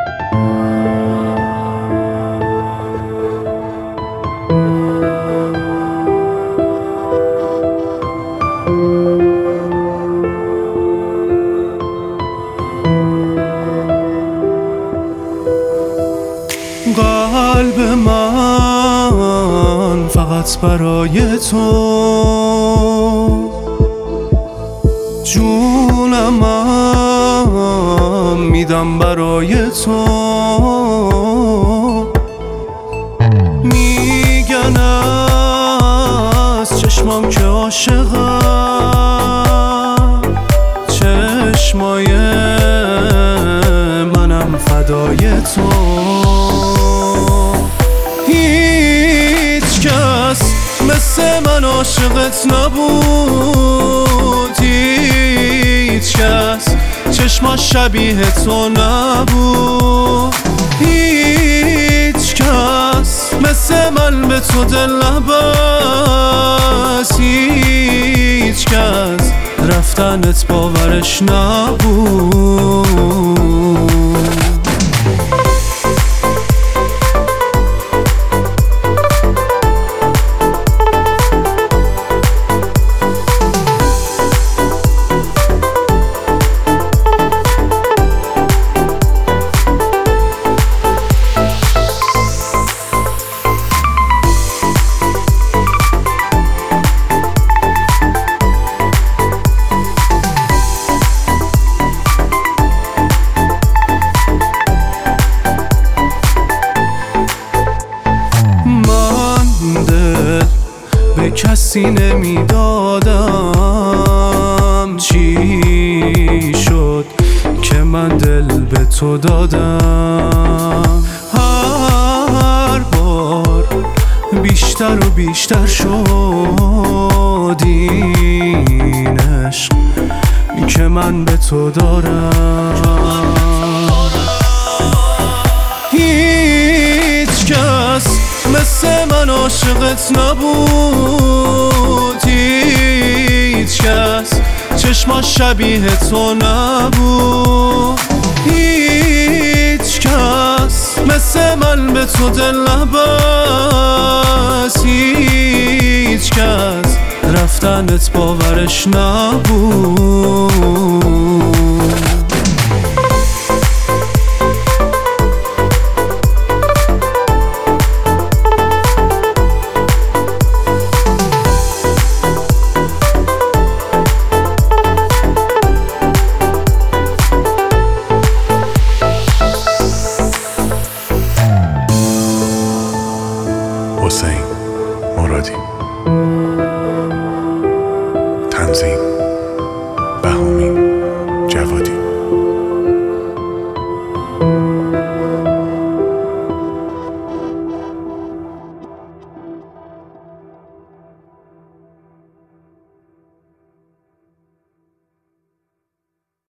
قلب من فقط برای تو، جونم میدم برای تو. میگن از چشمام که عاشقم، چشمای منم فدای تو. هیچ کس مثل من عاشقت نبود، هیچ کس چشماش شبیه تو نبود، هیچ کس مثل من به تو دل نبست، هیچ کس رفتنت باورش نبود. به کسی نمیدادم، چی شد که من دل به تو دادم؟ هر بار بیشتر و بیشتر شد این عشق که من به تو دارم. هیچ کس مثل من عاشقت نبود، هیچ کس چشماش شبیه تو نبود، هیچ کس مثل من به تو دل نبست، هیچ کس رفتنت باورش نبود. حسین مرادی.